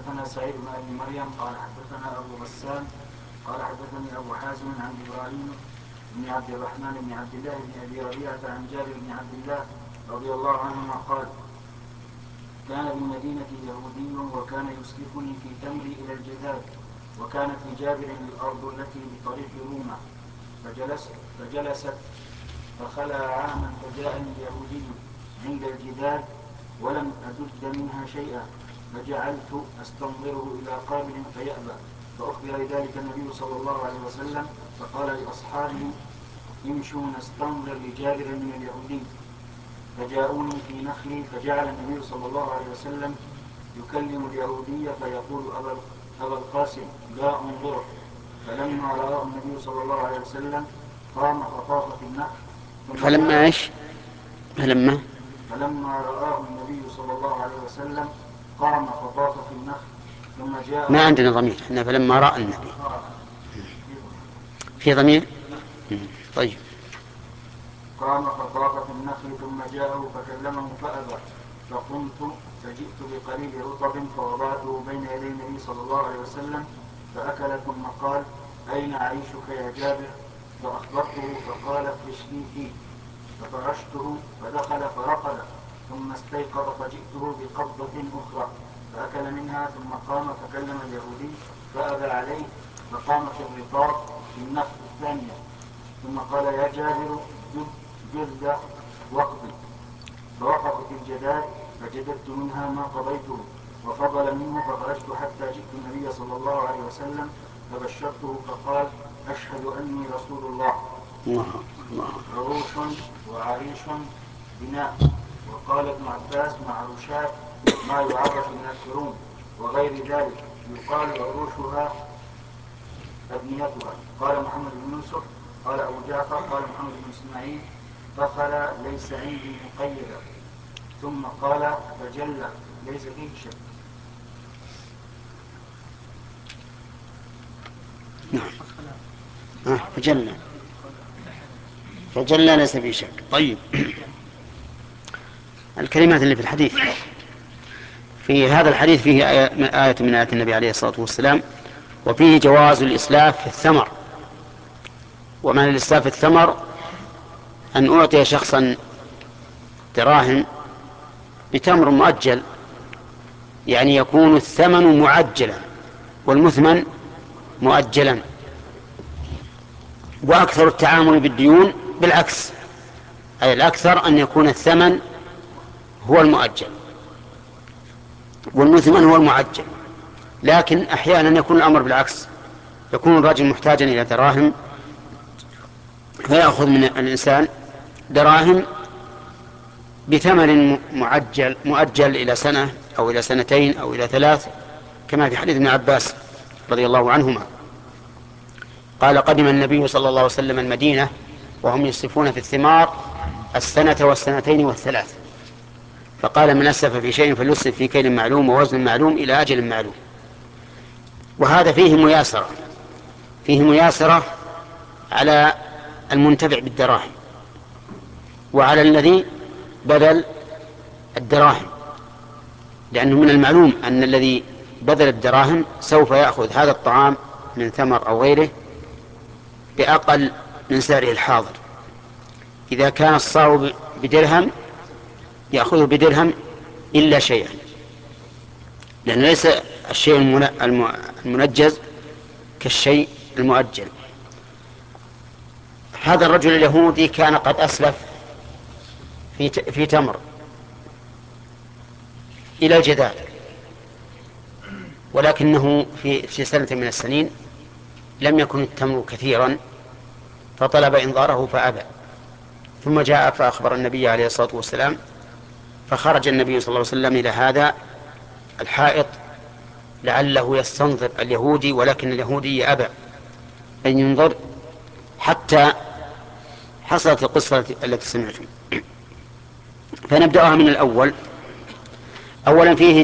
حدثنا سعيد بن ابي مريم قال حدثنا ابو غسان قال حدثني ابو حازم عن ابراهيم بن عبد الرحمن بن عبد الله بن ابي ربيعه عن جابر بن عبد الله رضي الله عنهما قال كان بالمدينه يهودي وكان يسلفني في تمري الى الجذاب، وكانت لجابر الارض التي بطريق روما، فجلست فخلى عاما فجاءني يهودي عند الجدار ولم أجد منها شيئا، فجعلت أستنظره إلى قابل فيأبى، فأخبر ذلك النبي صلى الله عليه وسلم، فقال لأصحابه امشوا نستنظر لجابر من اليهودي، فجاءوني في نخلي، فجعل النبي صلى الله عليه وسلم يكلم اليهودي فيقول أبا القاسم لا انظره، فلما رآه النبي صلى الله عليه وسلم قام فطاف في النخل. فلما رآه النبي صلى الله عليه وسلم قام فطاف في النخل ثم جاء. ما عندنا ضمير احنا، فلما رأى النبي في ضمير. طيب. قام فطاف في النخل ثم جاءه فكلمه فأبى، فقمت فجئت بقليل رطب فوضعته بين يدي النبي صلى الله عليه وسلم فأكل، ثم قال أين عيشك يا جابر؟ فأخبرته فقال افرش لي فيه، ففرشته فدخل فرقد، ثم استيقظ فجئته بقبضة أخرى فأكل منها، ثم قام فكلم اليهودي فأبى عليه، فقام في الرطاب في النخل الثانية، ثم قال يا جابر جذ واقضي، فوقفت الجداد فجددت منها ما قضيته وفضل منه، فخرجت حتى جئت النبي صلى الله عليه وسلم فبشرته فقال أشهد أني رسول الله. عروش وعريش بناء. وقال ابن عباس معروشات ما يعرف من الكروم وغير ذلك، يقال عروشها أبنيتها. قال محمد بن يوسف قال أبو جعفر قال محمد بن إسماعيل فخل ليس عندي مقيدا، ثم قال فجل ليس فيه شك. نعم. فجل ليس فيه شك. طيب. الكلمات اللي في الحديث، في هذا الحديث فيه آية من آيات النبي عليه الصلاة والسلام، وفيه جواز الإسلاف في الثمر. ومعنى الإسلاف في الثمر أن أعطي شخصا دراهم بتمر مؤجل، يعني يكون الثمن معجلا والمثمن مؤجلا. وأكثر التعامل بالديون بالعكس، أي الأكثر أن يكون الثمن هو المؤجل والمثمن هو المعجل، لكن أحيانا يكون الأمر بالعكس، يكون الرجل محتاجا إلى دراهم فيأخذ من الإنسان دراهم بثمن مؤجل إلى سنة أو إلى سنتين أو إلى 3، كما في حديث ابن عباس رضي الله عنهما قال قدم النبي صلى الله عليه وسلم المدينة وهم يصرفون في الثمار السنة والسنتين والثلاث، فقال من أسلف في شيء فليسلف في كيل معلوم ووزن معلوم إلى أجل معلوم. وهذا فيه مياسرة على المنتفع بالدراهم وعلى الذي بدل الدراهم، لأنه من المعلوم أن الذي بدل الدراهم سوف يأخذ هذا الطعام من ثمر أو غيره بأقل من سعره الحاضر. إذا كان الصاع بدرهم يأخذه بدرهم إلا شيئا، لأن ليس الشيء المنجز كالشيء المؤجل. هذا الرجل اليهودي كان قد أسلف في تمر إلى الجدار، ولكنه في سنة من السنين لم يكن التمر كثيرا فطلب إنظاره فأبى، ثم جاء فأخبر النبي عليه الصلاة والسلام، فخرج النبي صلى الله عليه وسلم إلى هذا الحائط لعله يستنظر اليهودي، ولكن اليهودي أبى أن ينظر حتى حصلت القصة التي سمعتم. فنبدأها من الأول. أولا فيه